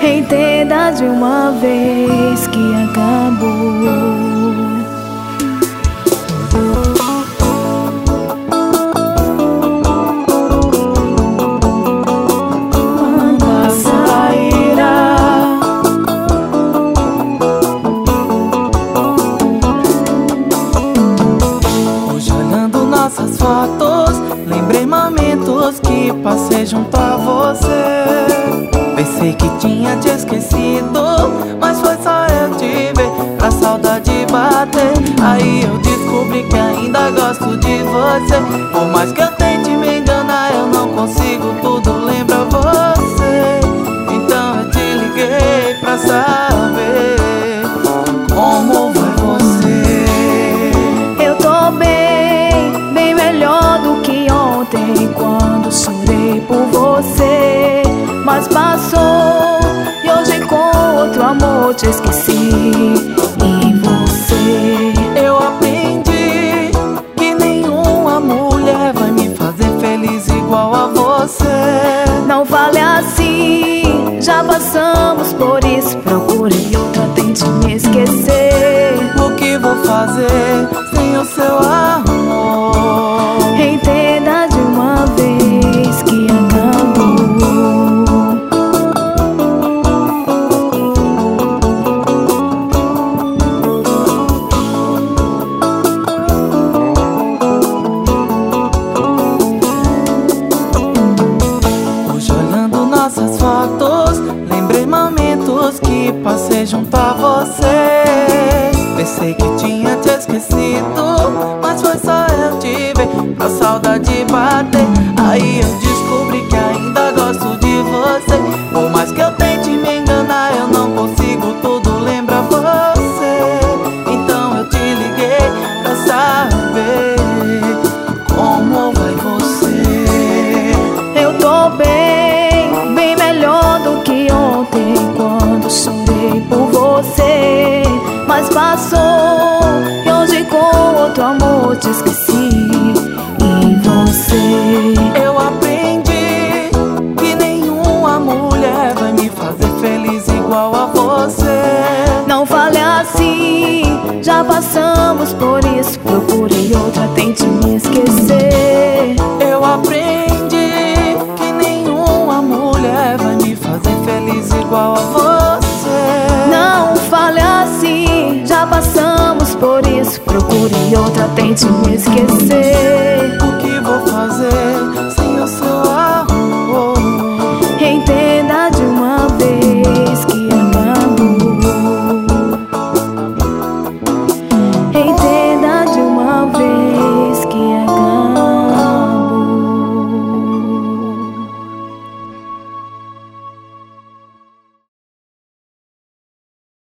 Entenda de uma vez que acabou. Nossas fotos, lembrei momentos que passei junto a você. Pensei que tinha te esquecido, mas foi só eu te ver pra saudade bater. Aí eu descobri que ainda gosto de você. Por mais que eu tente me enganar, eu não consigo, tudo lembra você. Então eu te liguei pra saber como vai você. Eu tô bem melhor do que ontem, quando chorei por você. Mas passou e hoje com outro amor te esqueci. E você, eu aprendi que nenhuma mulher vai me fazer feliz igual a você. Não vale assim, já passamos por isso. Procurei outra, tente me esquecer. O que vou fazer sem o seu amor? Entenda de uma vez que acabou. Hoje olhando nossas fotos, lembrei momentos que passei junto a você. Pensei que tinha te esquecido, mas foi só eu te ver pra saudade bater. Aí eu descobri que ainda gosto de você. Por mais que eu tente me enganar, eu não consigo, tudo lembra você. Então eu te liguei pra saber como vai você. Eu tô bem melhor do que ontem, quando chorei por você. Mas passou e hoje com outro amor te esqueci. E você, eu aprendi que nenhuma mulher vai me fazer feliz igual a você. não fale assim, já passamos por isso. Procurei outra, tente me esquecer. Eu aprendi que nenhuma mulher vai me fazer feliz igual a você. Não fale assim, já passamos por isso. Procurei outra, tente me esquecer. O que vou fazer